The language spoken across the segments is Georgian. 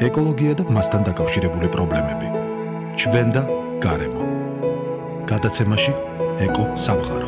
ეკოლოგია და მასთან დაკავშირებული პრობლემები. ჩვენ და გარემო. გადაცემაში ეკო სამყარო.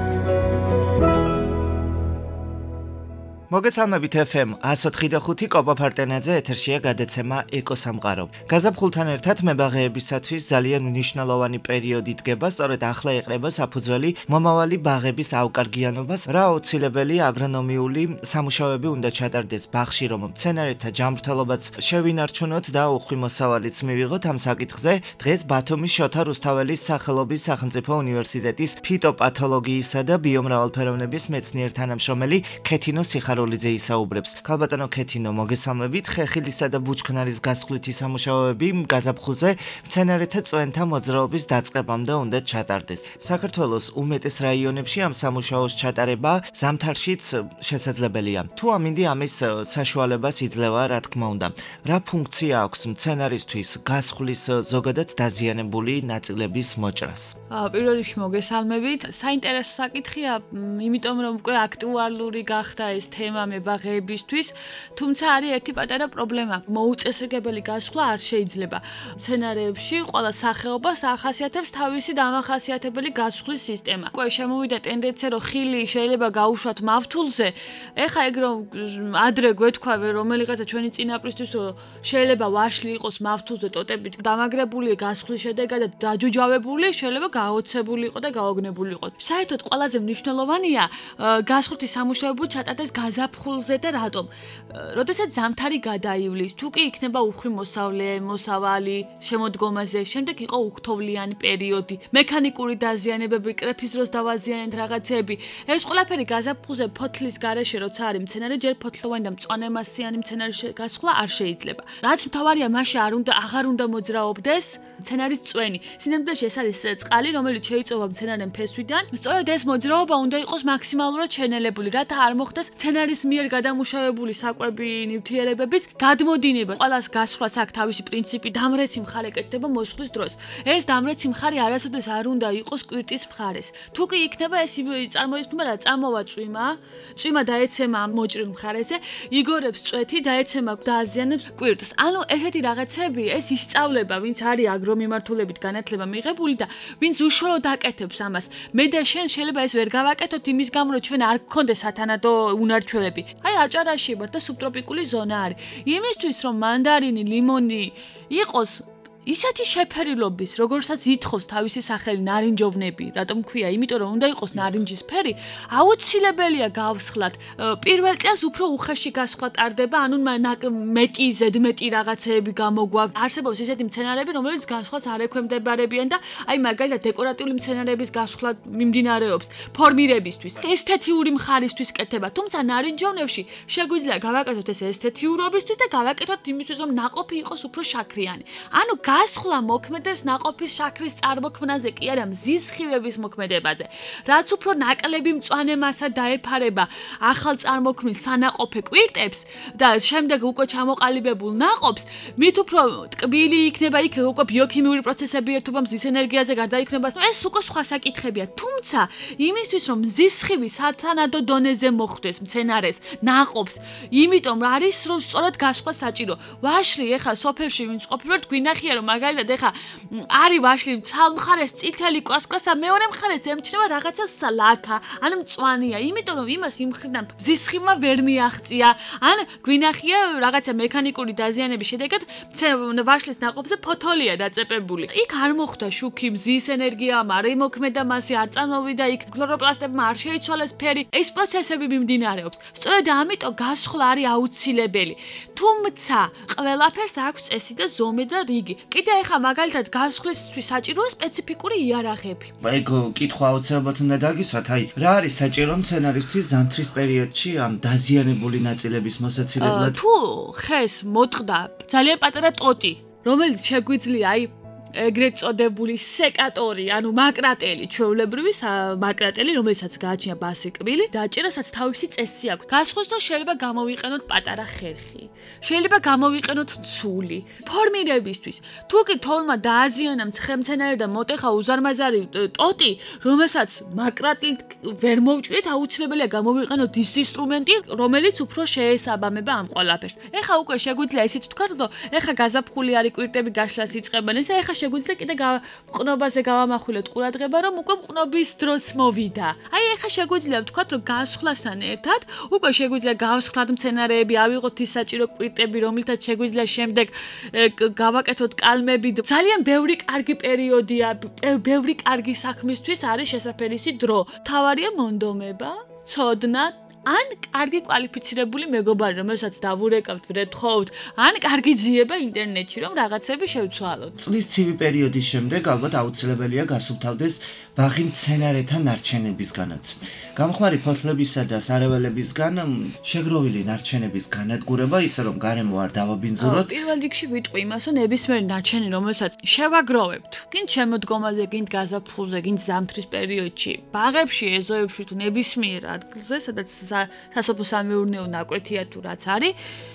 მოგესალმებით FM 104.5 კოპა ფარტენაძე ეთერშია გადაცემა ეკო სამყარო. გაზაფხულთან ერთად მებაღეებისათვის ძალიან მნიშვნელოვანი პერიოდი დგება, სწორედ ახლა ეყრება საფუძველი მომავალი ბაღების ავკარგიანობას, რა აუცილებელი აგრონომიული სამუშაოები უნდა ჩატარდეს ბაღში, რომ მცენარეთა ჯანმრთელობაც შევინარჩუნოთ და უხვი მოსავალიც მივიღოთ. ამ საკითხზე დღეს ბათუმის შოთა რუსთაველის სახელობის სახელმწიფო უნივერსიტეტის ფიტოპათოლოგიისა და ბიომრავალფეროვნების მეცნიერ თანამშრომელი ქეთინო სიხარულიძე ისაუბრებს. ქალბატონო ქეთინო, მოგესალმებით. ხეხილისა და ბუჩქნარის გასხვლითი სამუშაოები გაზაფხულზე მცენარეთა წვენთა მოძრაობის დაწყებამდე უნდა ჩატარდეს. საქართველოს უმეტეს რაიონებში ამ სამუშაოს ჩატარება ზამთარშიც შესაძლებელია. თუ ამინდი ამის საშუალებას იძლევა, რა თქმა უნდა. რა ფუნქცია აქვს მცენარისთვის გასხლის ზოგადად დაზიანებული ნაწილების მოჭრას? პირველ რიგში მოგესალმებით. საინტერესო საკითხია, იმიტომ რომ უკვე აქტუალური გახდა ეს თემა მებაღეებისთვის, თუმცა არის ერთი პატარა პრობლემა. მოუწესრიგებელი გასხლა არ შეიძლება. მცენარეებში ყველა სახეობას ახასიათებს თავისი დამახასიათებელი გასხლის სისტემა. უკვე შემოვიდა ტენდენცია, რომ ხილი შეიძლება გაუშვათ მავთულზე. ეხა ეგ რომ ადრე გვეთქვა რომელიღაცა ჩვენი წინაპრისთვის, რომ შეიძლება ვაშლი იყოს მავთულზე ტოტებით დამაგრებული გასხლის შედეგად დაჯუჯავებული, შეიძლება გაოცებული იყო და გაოგნებული იყო. საერთოდ ყველაზე მნიშვნელოვანია გასხლითი სამუშაოები ჩატარდეს გაზაფხულზე და რატომ? როდესაც ზამთარი გადაივლის, თუ კი იქნება უხვი მოსავალი შემოდგომაზე, შემდეგ იყო უხთოვლიანი პერიოდი, მექანიკური დაზიანებები, კრეფის დროს დავაზიანეთ რაღაცები. ეს ყველაფერი გაზაფხულზე ფოთლის გარეშე როცა არის მცენარე, ჯერ ფოთლოვანი და მწვანემასიანი მცენარის გასხლა არ შეიძლება. რაც მთავარია, მაშინ აღარ უნდა მოძრაობდეს მცენარის წვენი. სინამდვილეში ეს არის წყალი, რომელიც შეიწოვა მცენარემ ფესვიდან. სწორედ ეს მოძრაობა უნდა იყოს მაქსიმალურად შენელებული, რათა არ მოხდეს მცენარის მიერ გადამუშავებული საკვები ნივთიერებების გადმოდინება. ყველას გასვლას აქვს თავისი პრინციპი, დამრეცი მხარე კეთდება მოსვლის დროს. ეს დამრეცი მხარე არასოდეს არ უნდა იყოს კვირტის მხარეს. თუ კი იქნება ეს წარმოიქმნება რა, წამოვა წვიმა დაეცემა მოჭრილ მხარეზე, იგორებს წვეთი, დაეცემა დააზიანებს კვირტს. ანუ ესეთი რაღაცები, ეს ისწავლება, ვინც არის აგრომიმართულებით განათლება მიღებული და ვინც უშუალოდ აკეთებს ამას. მე და შენ შეიძლება ეს ვერ გავაკეთოთ იმის გამო, რომ ჩვენ არ გქონდეს სათანადო უნარჩვევები. აი აჭარაში ვარ და სუბტროპიკული ზონა არის. იმისთვის რომ მანდარინი, ლიმონი იყოს ისეთი შეფერილობის, როგორცაც ითხოვს თავისი სახელი ნარინჯოვნები, რატომ ქვია? იმიტომ რომ უნდა იყოს ნარინჯისფერი, აუცილებელია გავსხლათ. პირველ წელს უფრო უხეში გასხლა ტარდება, ანუ მეტი ზედმეტი რაღაცეები გამოგვაქვს. არსებობს ისეთი მცენარეები, რომელიც გასხლას არ ექვემდებარებიან და აი მაგალითად დეკორატიული მცენარეების გასხლა მიმდინარეობს ფორმირებისთვის, ესთეთიური მხარისთვის კეთება. თუმცა ნარინჯოვნებში შეგვიძლია გავაკეთოთ ეს ესთეთიურობისთვის და გავაკეთოთ იმისთვის, რომ ნაყოფი იყოს უფრო შაქრიანი. ანუ გასხლა მოქმედებს ნაყოფის შაქრის წარმოქმნაზე, კი არა მზის სხივების მოქმედებაზე. რაც უფრო ნაკლები მწვანე მასა დაეფარება ახალ წარმოქმნილ სანაყოფე კვირტებს და შემდეგ უკვე ჩამოყალიბებულ ნაყოფს, მით უფრო ტკბილი იქნება იქ უკვე ბიოქიმიური პროცესები ერთობა მზის ენერგიაზე გარდაიქმნება. ეს უკვე სხვა საკითხებია. თუმცა იმისთვის რომ მზის სხივი სათანადო დონეზე მოხვდეს მცენარეს ნაყოფს, იმიტომ არის რომ სწორად გასხლა საჭირო. ვაშლი ეხა სოფელში ვინც ყოფილვართ გვინახია რომ მაგალითად ეხა არის ვაშლი ცალ მხარეს წითელი კვასკვასა, მეორე მხარეს ემჩნევა რაღაცა ლაქა, ან მწვანეა, იმიტომ რომ იმას იმ მხრიდან მზის სხივმა ვერ მიაღწია, ან გვინახია რაღაცა მექანიკური დაზიანების შედეგად ვაშლის ნაყოფზე ფოთოლია დაწეპებული. იქ არ მოხვდა შუქი, მზის ენერგია, არ იმოქმედა მასი, არ წარმოვიდა იქ ქლოროპლასტებმა, არ შეიცვალეს ფერი. ეს პროცესები მიმდინარეობს. სწორედ ამიტომ გასხლა არის აუცილებელი. თუმცა ყველაფერს აქვს წესი და ზომე და რიგი. კიდე ეხა მაგალითად გასხლისთვის საჭიროა სპეციფიკური იარაღები. აი კითხვა აუცილებლად უნდა დაგისვათ, აი რა არის საჭირო მცენარისთვის ზამთრის პერიოდში ამ დაზიანებული ნაწილების მოსაცილებლად? თუ ხეს მოტყდა ძალიან პატარა ტოტი, რომელიც შეგვიძლია აი ეგრეთ წოდებული სეკატორი, ანუ მაკრატელი, ჩვეულებრივი მაკრატელი, რომელსაც გააჩნია ბასიკბილი, დაჭერასაც თავისი წესი აქვს. გასხოსნო შეიძლება გამოვიყენოთ პატარა ხერხი. შეიძლება გამოვიყენოთ ცული. ფორმირებისთვის. თუ კი თოლმა დააზიანა მცხე-მცენარე და მოტეხა უზარმაზარი ტოტი, რომელსაც მაკრატლით ვერ მოვჭრით, აუცილებელია გამოვიყენოთ ის ინსტრუმენტი, რომელიც უფრო შეესაბამება ამ ყველაფერს. ეხა უკვე შეგვიძლია ისიც ვთქვათ, რომ ეხა გაზაფხული არის, კვირტები გაშლას იწყებენ, ესე ეხა შეგვიძლია კიდე მყნობაზე გავამახვილოთ ყურადღება, რომ უკვე მყნობის დროც მოვიდა. აი ეხა შეგვიძლია ვთქვათ, რომ გასვლასთან ერთად უკვე შეგვიძლია გავსხლათ მცენარეები, ავიღოთ ის საჭირო კვირტები, რომლითაც შეგვიძლია შემდეგ გავაკეთოთ კალმები. ძალიან ბევრი კარგი პერიოდია, ბევრი კარგი საქმისთვის არის შესაძლებელისი დრო. თავარია მონდომება, ცოდნა ან კარგი კვალიფიცირებული მეგობარი, რომელსაც დავურეკავთ, ვრეთხოვთ, ან კარგი ძიება ინტერნეტში, რომ რაღაცები შევცვალოთ. წლის ცივი პერიოდის შემდეგ ალბათ აუცილებელია გასუფთავდეს ბაღი მცენარეთა ნარჩენებისგანაც. გამხმარი ფოთლებისა და სარეველებისგან შეგროვილი ნარჩენების განადგურება, ისე რომ გარემო არ დავაბინძუროთ. პირველ რიგში ვიტყვი იმას, რომ ნებისმიერი ნარჩენი, რომელსაც შევაგროვებთ, გინდ შემოდგომაზე, გინდ გაზაფხულზე, გინდ ზამთრის პერიოდში, ბაღებში, ეზოებში თუ ნებისმიერ ადგილზე, სადაც სასოფლო-სამეურნეო ნაკვეთია თუ რაც არის,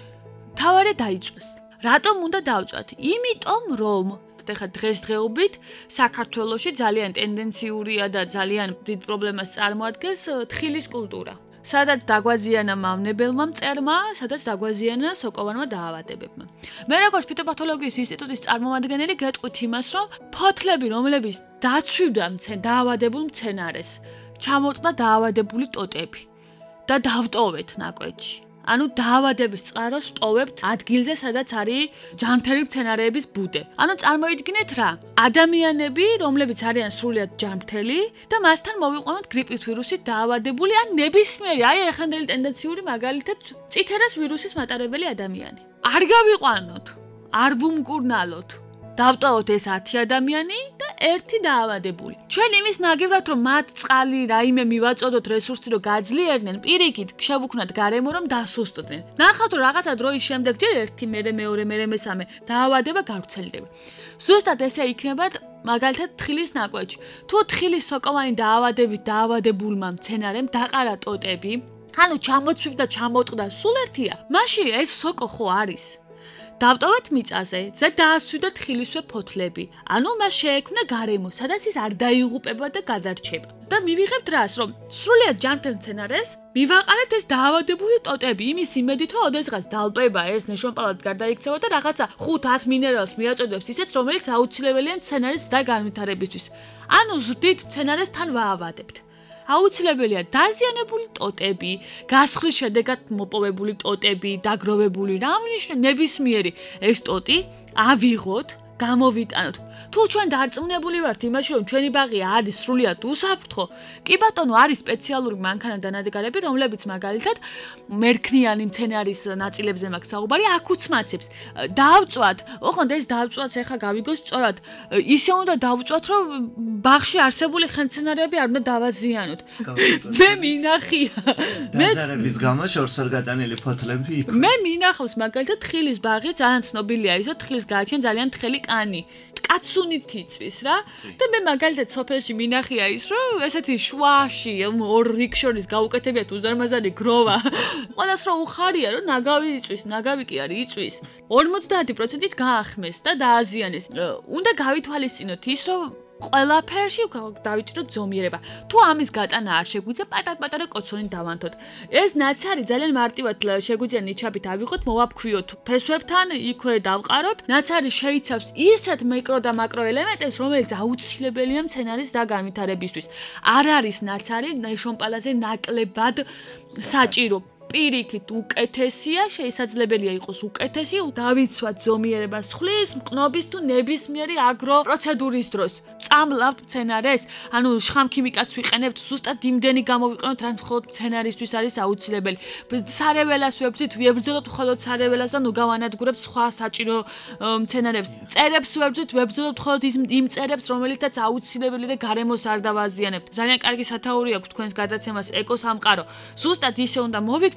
თავარი დაიწვეს. რატომ უნდა დავწვათ? იმიტომ რომ ეხლა დღესდღეობით საქართველოში ძალიან ტენდენციურია და ძალიან დიდ პრობლემას წარმოადგენს თხილის კულტურა. სადაც დაგვაზიანა მავნებელმა მწერმა, სადაც დაგვაზიანა სოკოვანმა დაავადებებმა. მე როგორც ფიტოპათოლოგიის ინსტიტუტის წარმომადგენელი გეტყვით იმას, რომ ფოთლები, რომლებიც დაცვიდა დაავადებულ მცენარეს, ჩამოწდა დაავადებული ტოტები და დავტოვეთ ნაკვეთში. ანუ დაავადების წყაროს ტოვებთ ადგილზე, სადაც არის ჯანმრთელი მცენარეების ბუდე. ანუ წარმოიდგინეთ რა, ადამიანები, რომლებიც არიან სრულიად ჯანმრთელი და მასთან მოვიყვანოთ გრიპის ვირუსით დაავადებული ან ნებისმიერი, აი ეხანდელი ტენდენციური მაგალითად წითერას ვირუსის მატარებელი ადამიანი. არ გავიყვანოთ, არ ვუმკურნალოთ. დავტოვოთ ეს 10 ადამიანი და ერთი დაავადებული. ჩვენ იმის მაგივრად რომ მათ წყალი რაიმე მივაწოდოთ რესურსი რომ გაძლიერდნენ, პირიქით შევუქმნათ გარემო რომ დასუსტდნენ. ნახავთ რომ რაღაცა დროის შემდეგ ჯერ ერთი, მერე მეორე, მერე მესამე დაავადება გავრცელდება. ზუსტად ესე იქნება მაგალითად თხილის ნაკვეთში. თუ თხილის სოკოვანი დაავადებით დაავადებულმა მცენარემ დაყარა ტოტები, ანუ ჩამოცვიფ და ჩამოტყდა სულ ერთია. მაშინ ეს სოკო ხო არის? დავტოვეთ მიწაზე, ზე დაასვიდა თხილისვე ფოთლები. ანუ მას შეექმნა გარემო, სადაც ის არ დაიღუპება და გადარჩება. და მივიღებთ რას, რომ სრულიად ჯანმრთელ მცენარეს მივაყარეთ ეს დაავადებული ტოტები, იმის იმედით, რომ ოდესღაც დალტოება ეს ნეშომპალად გარდაიქცევა და რაღაცა 5-10 მინერალს მიაწოდებს ისეთს, რომელიც აუცილებელია მცენარის დაგანვითარებისთვის. ანუ ზრდით მცენარეს თან ვაავადებთ. აუცილებელია დაზიანებული ტოტები, გასხლის შედეგად მოპოვებული ტოტები, დაგროვებული რამნიშნე ნებისმიერი ეს ტოტი ავიღოთ, გამოვიტანოთ. თუ ჩვენ დარწმუნებული ვართ იმაში, რომ ჩვენი ბაღი არის სრულიად უსაფრთხო, კი ბატონო, არის სპეციალური მანქანა-დანადგარები, რომლებიც მაგალითად მერქნიანი მცენარის ნაწილებზე მაქვს საუბარი, აქაც მაცებს. დავწვათ, ოღონდ ეს დავწვათ ეხა გავიგოს სწორად. ისე უნდა დავწვათ, რომ ბაღში არსებული ხელმცენარეები არ უნდა დავაზიანოთ. მე მინახია. დაზარების გამო შორს ვერ გატანილი ფოთლები იქ. მე მინახავს მაგალითად თხილის ბაღი, ძალიან ცნობილია ის, რომ თხილს გააჩენ ძალიან თხელი კანი. კაცუნით იწვის რა და მე მაგალითად სოფელში მინახია ის რომ ესეთი შუაში ორ რიქშორის გაუკეთებიათ უზარმაზარი გროვა ყველას რომ უხარია რომ ნაგავი იწვის ნაგავი კი არის იწვის 50%-ით გაახმეს და დააზიანეს უნდა გავითვალისწინოთ ის რომ ყველაფერში დავიჭროთ ზომიერება. თუ ამის გატანა არ შეგვიძლია, პატარ-პატარა კოცონით დავანთოთ. ეს ნაცარი ძალიან მარტივად შეგვიძლია ნიჩაბით ავიღოთ, მოვაფქვიოთ ფესვებთან, იქვე დავყაროთ. ნაცარი შეიცავს ისეთ მიკრო და მაკრო ელემენტებს, რომელიც აუცილებელია მცენარის დაგანვითარებისთვის. არ არის ნაცარი ნეშომპალაზე ნაკლებად საჭირო. პირიქით უკეთესია, შესაძლებელია იყოს უკეთესი, დავიცვათ ზომიერებას ხლის, მყნობის თუ ნებისმიერი აგრო პროცედურის დროს. წამლავთ მცენარეს, ანუ შხამქიმიკატს ვიყენებთ, ზუსტად იმდენი გამოვიყენოთ, რაც მხოლოდ მცენარისთვის არის აუცილებელი. სარეველას ვებრძვით, ვებრძოლოთ მხოლოდ სარეველას და ნუ გავანადგურებთ სხვა საჭირო მცენარებს. წერებს ვებრძვით, ვებრძოლოთ მხოლოდ იმ წერებს, რომელიცაც აუცილებელი და გარემოს არ დავაზიანებთ. ძალიან კარგი სათაური აქვს თქვენს გადაცემას ეკოსამყარო. ზუსტად ისე უნდა მოვიქცეთ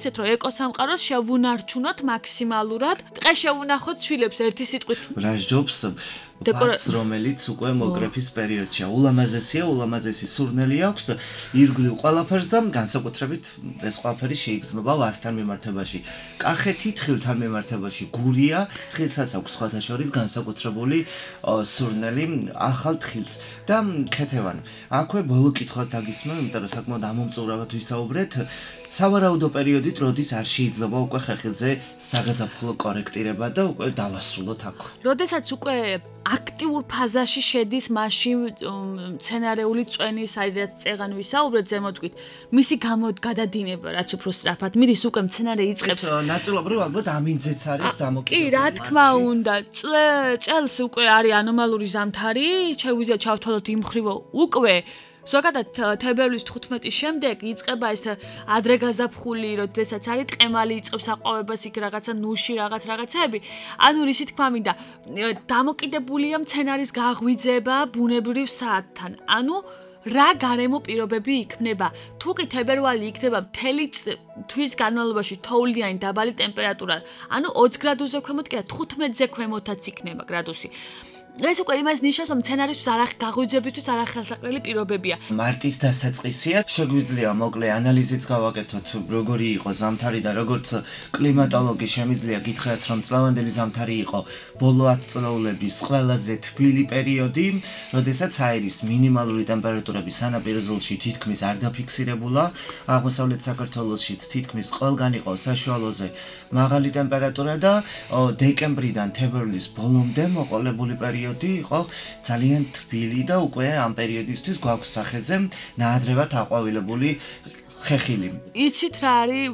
მივცეთ, რომ ეკოსამყაროს შევუნარჩუნოთ მაქსიმალურად. ტყე შევუნახოთ შვილებს ერთი სიტყვით. რაჟობს ბას რომელიც უკვე მოგრეფის პერიოდშია. ულამაზესი სურნელი აქვს ირგვლივ ყველაფერს და განსაკუთრებით ეს ყველაფერი შეიგრძნობა ვასთან მიმართებაში. კახეთი თხილთან მიმართებაში გურია, თხილსაც აქვს სხვათა შორის განსაკუთრებული სურნელი ახალ თხილს და ქეთევან. აქვე ბოლო კითხვას დაგისმევ, იმიტომ რომ საკმაოდ ამომწურავად ვისაუბრეთ. სავარაუდო პერიოდით, როდის არ შეიძლება უკვე ხეხილზე საგაზაფხულო კორექტირება და უკვე დავასრულოთ აქვე. როდესაც უკვე აქტიურ ფაზაში შედის მაშინ სცენარეული წვენის, რაც წეგან ვისაუბრეთ ზემოთქვით, მისი გადადინება, რაც უფრო სწრაფად მიდის, უკვე სცენარე იწყებს. ნაწილობრივ ალბათ ამინძეც არის დამოკიდებული. კი, რა თქმა უნდა, წელს უკვე არის ანომალური ზამთარი, შევიზია ჩავთვალოთ იმ ხრივო უკვე ზოგადად თებერვლის 15-ის შემდეგ იწყება ეს ადრე გაზაფხული, როდესაც არის ტყემალი იწყებს აყვავებას იქ რაღაცა ნუში რაღაცები. ანუ რისი თქმა მინდა, დამოკიდებულია სცენარის გაღვიძება ბუნებრივ საათთან. ანუ რა გარემო პირობები იქნება. თუ კი თებერვალი იქნება მთელი თვის განმავლობაში თოვლიანი დაბალი ტემპერატურა, ანუ 20 გრადუსზე ქვემოთ კი 15-ზე ქვემოთაც იქნება გრადუსი. ეს უკვე იმას ნიშნავს, რომ სცენარისთვის გაღვიძებისთვის არახელსაყრელი პირობებია. მარტის დასაწყისია, შეგვიძლია მოკლე ანალიზიც გავაკეთოთ, როგორი იყო ზამთარი და როგორც კლიმატოლოგი შემიძლია გითხრათ, რომ წლევანდელი ზამთარი იყო ბოლო 10 წლეულების ყველაზე თბილი პერიოდი, როდესაც აირის მინიმალური ტემპერატურები სანაპირო ზოლში თითქმის არ დაფიქსირებულა, აღმოსავლეთ საქართველოშიც თითქმის ყველგან იყო საშუალოზე მაღალი ტემპერატურა და დეკემბრიდან თებერვლის ბოლომდე მოყოლებული პერიოდი იყო ძალიან თბილი და უკვე ამ პერიოდისთვის გვაქვს სახეზე ნაადრევად აყვავილებული ხეხილი. იცით რა არის,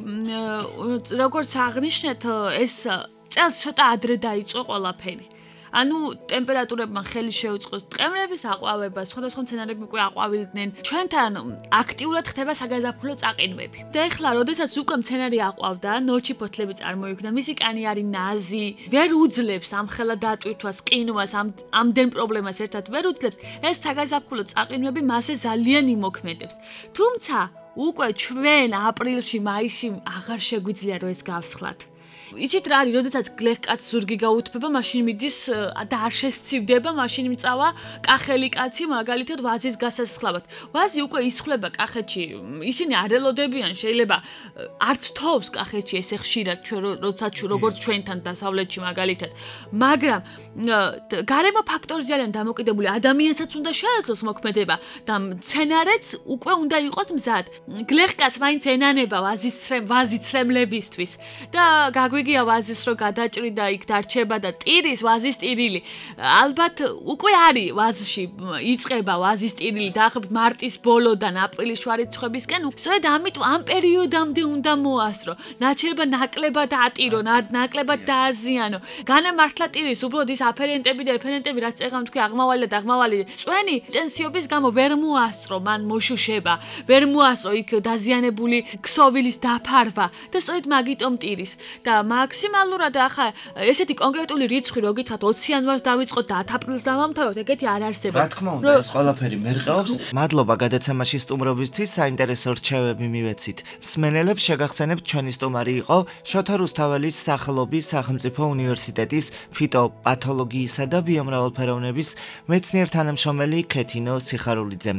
როგორც აღნიშნეთ, ეს წელს ცოტა ადრე დაიწყო ყველაფერი. ანუ ტემპერატურებმა ხელი შეუწყოს ტყემლების აყვავებას, სხვადასხვა სცენარები უკვე აყვავილდნენ. ჩვენთან აქტიურად ხდება საგაზაფხულო წაყინვები. და ეხლა, როდესაც უკვე სცენარი აყვავდა, ნორჩი ფოთლები წარმოიქმნა, მისი კანი არის ნაზი, ვერ უძლებს ამხელა დატვირთვას, ყინვას, ამდენ პრობლემას ერთად ვერ უძლებს. ეს საგაზაფხულო წაყინვები მასზე ძალიან იმოქმედებს. თუმცა, უკვე ჩვენ აპრილში, მაისში აღარ შეგვიძლია რომ ეს გავსხლათ. იცით რა არის, როდესაც გლეხკაც ზურგი გაუთბება, მაშინ მიდის და არ შესცივდება, მაშინ მწავა კახელი კაცი მაგალითად ვაზის გასასხლავად. ვაზი უკვე ისხლება კახეთში, ისინი არ ელოდებიან, შეიძლება არც თოვს კახეთში ესე ხშირად, როდესაც როგორც ჩვენთან დასავლეთში მაგალითად. მაგრამ გარემო ფაქტორი ძალიან დამოკიდებული, ადამიანსაც უნდა შეეძლოს მოქმედება და სცენარეც უკვე უნდა იყოს მზად. გლეხკაც მაინც ენანება ვაზის ცრემლებისთვის და გიგია ვაზის რო გადაჭრიდა იქ დარჩება და ტირის ვაზის ტირილი. ალბათ უკვე არის ვაზში იწყება ვაზის ტირილი დაახლოებით მარტის ბოლოდან აპრილის შუარიცხვებისკენ. სწორედ ამიტომ ამ პერიოდამდე უნდა მოასწრო. ნაჩერება ნაკლებად ატირო, ნაკლებად დააზიანო. განემართლა ტირის უბრალოდ ის აფერენტები და ეფერენტები რაც წეგან თქვი აღმავალი წვენი ტენსიობის გამო ვერ მოასწრო, მან მოშუშება, ვერ მოასწრო იქ დაზიანებული ქსოვილის დაფარვა და სწორედ მაგიტომ ტირის და მაქსიმალურად ახლა ესეთი კონკრეტული რიცხვი რო გითხრათ 20 იანვარს დავიწყოთ და 10 აპრილს დავამთავროთ, ეგეთი არ არსებობს. რა თქმა უნდა, ეს ყველაფერი მერყეობს. მადლობა გადაცემაში სტუმრობისთვის, საინტერესო რჩევები მივეცით. მსმენელებს შეგახსენებთ, ჩვენი სტუმარი იყო შოთა რუსთაველის სახელობის სახელმწიფო უნივერსიტეტის ფიტოპათოლოგიისა და ბიომრავალფეროვნების მეცნიერ-თანამშრომელი ქეთინო სიხარულიძე.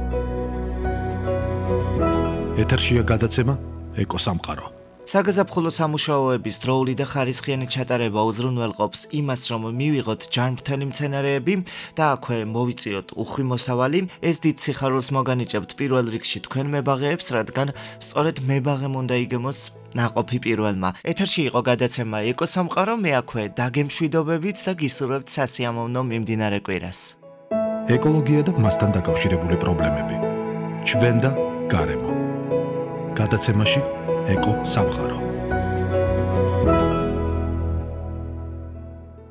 ეთერშია გადაცემა ეკოსამყარო. საგაზაფხულო სამუშაოების დროული და ხარისხიანი ჩატარება უზრუნველყოფს იმას, რომ მივიღოთ ჯანმრთელი მცენარეები და აქვე მოვიწიოთ უხვი მოსავალი. ეს დიდ სიხარულს მოგანიჭებთ პირველ რიგში თქვენ მებაღეებს, რადგან სწორედ მებაღემ უნდა იგემოს ნაყოფი პირველმა. ეთერში იყო გადაცემა ეკოსამყარო, მე აქვე დაგემშვიდობებით და გისურვებთ სასიამოვნო მიმდინარე კვირას. ეკოლოგია და მასთან დაკავშირებული პრობლემები. ჩვენ და გარემო. გადაცემაში ეკო სამყარო.